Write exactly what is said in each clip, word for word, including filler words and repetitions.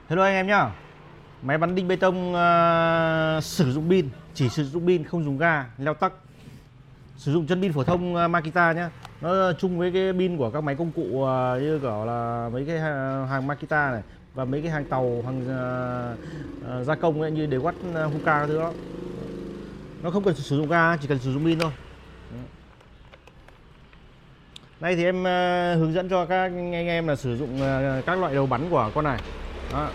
Hello anh em nhá. Máy bắn đinh bê tông uh, sử dụng pin, chỉ sử dụng pin không dùng ga, leo tắc. Sử dụng chân pin phổ thông uh, Makita nhá. Nó chung với cái pin của các máy công cụ uh, như kiểu là mấy cái hàng Makita này và mấy cái hàng tàu, hàng uh, uh, gia công ấy, như Dewalt, uh, Hoka các thứ đó. Nó không cần sử dụng ga, chỉ cần sử dụng pin thôi. Đây thì em uh, hướng dẫn cho các anh em là sử dụng uh, các loại đầu bắn của con này. Đó.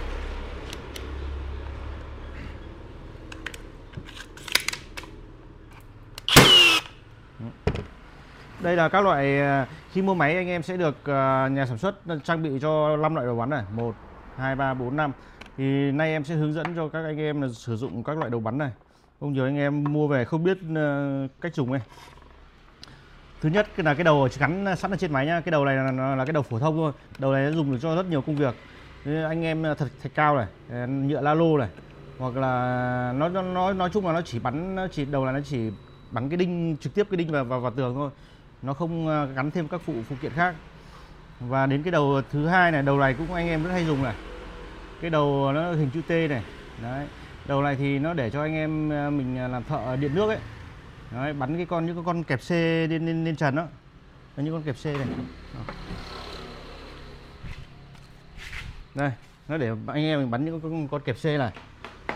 Đây là các loại, khi mua máy anh em sẽ được nhà sản xuất trang bị cho năm loại đầu bắn này, một, hai, ba, bốn, năm. Thì nay em sẽ hướng dẫn cho các anh em là sử dụng các loại đầu bắn này. Không nhiều anh em mua về không biết cách dùng này. Thứ nhất là cái đầu gắn sẵn ở trên máy nhá. Cái đầu này là, là cái đầu phổ thông thôi. Đầu này nó dùng được cho rất nhiều công việc. Anh em thật thạch cao này, nhựa la lô này, hoặc là nó nó nói chung là nó chỉ bắn, nó chỉ đầu là nó chỉ bắn cái đinh trực tiếp cái đinh vào vào, vào tường thôi. Nó không gắn thêm các phụ phụ kiện khác. Và đến cái đầu thứ hai này, đầu này cũng anh em rất hay dùng này. Cái đầu nó hình chữ T này. Đấy. Đầu này thì nó để cho anh em mình làm thợ điện nước ấy. Đấy, bắn cái con những cái con kẹp C lên lên, lên trần đó. Đấy, những con kẹp C này. Đó. Đây, nó để anh em mình bắn những con, con kẹp C này. Đó.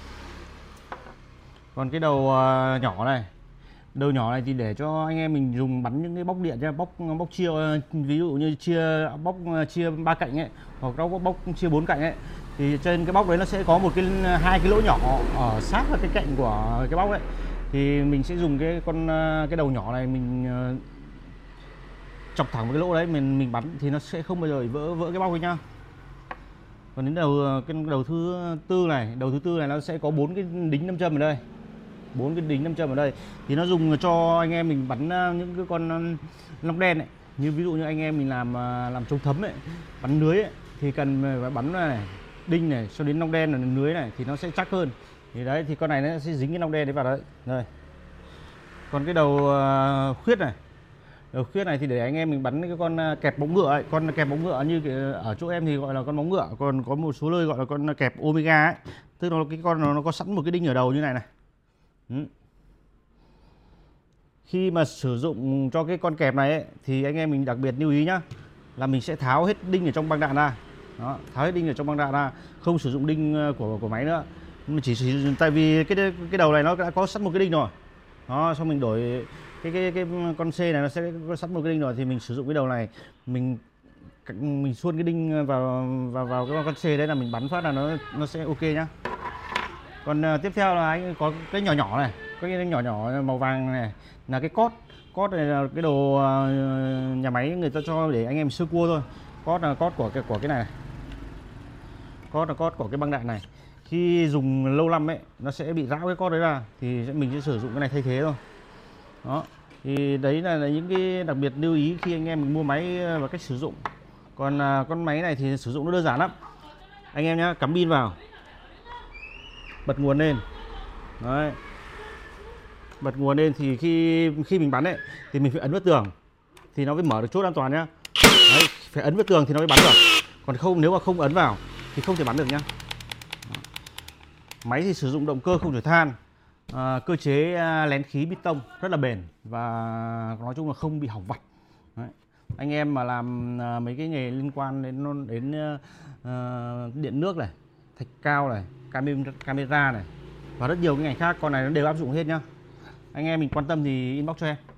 Còn cái đầu nhỏ này, đầu nhỏ này thì để cho anh em mình dùng bắn những cái bóc điện nhá, bóc bóc chia, ví dụ như chia bóc chia ba cạnh ấy, hoặc bóc bóc chia bốn cạnh ấy, thì trên cái bóc đấy nó sẽ có một cái hai cái lỗ nhỏ ở sát vào cái cạnh của cái bóc ấy, thì mình sẽ dùng cái con cái đầu nhỏ này mình chọc thẳng vào cái lỗ đấy, mình mình bắn thì nó sẽ không bao giờ vỡ vỡ cái bóc ấy nhá. Còn đến đầu cái đầu thứ tư này, đầu thứ tư này nó sẽ có bốn cái đính nam châm ở đây, bốn cái đính nam châm ở đây thì nó dùng cho anh em mình bắn những cái con long đen ấy, như ví dụ như anh em mình làm làm chống thấm ấy, bắn lưới ấy, thì cần phải bắn này đinh này cho đến long đen là lưới này thì nó sẽ chắc hơn. Thì đấy, thì con này nó sẽ dính cái long đen đấy vào đấy. Đây. Còn cái đầu khuyết này, đầu khuyết này thì để anh em mình bắn cái con kẹp bóng ngựa ấy. Con kẹp bóng ngựa như ở chỗ em thì gọi là con bóng ngựa, còn có một số nơi gọi là con kẹp Omega ấy, tức là cái con nó, nó có sẵn một cái đinh ở đầu như này này. Ừ. Khi mà sử dụng cho cái con kẹp này ấy, thì anh em mình đặc biệt lưu ý nhá, là mình sẽ tháo hết đinh ở trong băng đạn ra. Đó, tháo hết đinh ở trong băng đạn ra, không sử dụng đinh của của máy nữa. Mình chỉ sử dụng, tại vì cái cái đầu này nó đã có sẵn một cái đinh rồi. Đó, xong mình đổi cái cái cái con C này nó sẽ có sẵn một cái đinh rồi, thì mình sử dụng cái đầu này, mình mình xuôn cái đinh vào vào vào cái con C đấy là mình bắn phát là nó nó sẽ ok nhá. Còn uh, tiếp theo là anh có cái nhỏ nhỏ này, cái nhỏ nhỏ màu vàng này là cái cốt. Cốt này là cái đồ uh, nhà máy người ta cho để anh em sơ cua thôi. Cốt là cốt của cái của cái này, này. Cốt là cốt của cái băng đạn này. Khi dùng lâu năm ấy nó sẽ bị rão cái cốt đấy ra, thì mình sẽ sử dụng cái này thay thế thôi. Đó. Thì đấy là, là những cái đặc biệt lưu ý khi anh em mình mua máy và cách sử dụng. Còn uh, con máy này thì sử dụng nó đơn giản lắm. Anh em nhá, cắm pin vào, bật nguồn lên. Đấy. Bật nguồn lên thì khi khi mình bắn ấy thì mình phải ấn vào tường thì nó mới mở được chốt an toàn nhá. Đấy, phải ấn vào tường thì nó mới bắn được. Còn không, nếu mà không ấn vào thì không thể bắn được nhá. Máy thì sử dụng động cơ không thổi than, à, cơ chế lén khí bê tông rất là bền và nói chung là không bị hỏng vặt. Đấy. Anh em mà làm mấy cái nghề liên quan đến đến uh, điện nước này, thạch cao này, camera này và rất nhiều cái ngành khác, con này nó đều áp dụng hết nhá. Anh em mình quan tâm thì inbox cho em.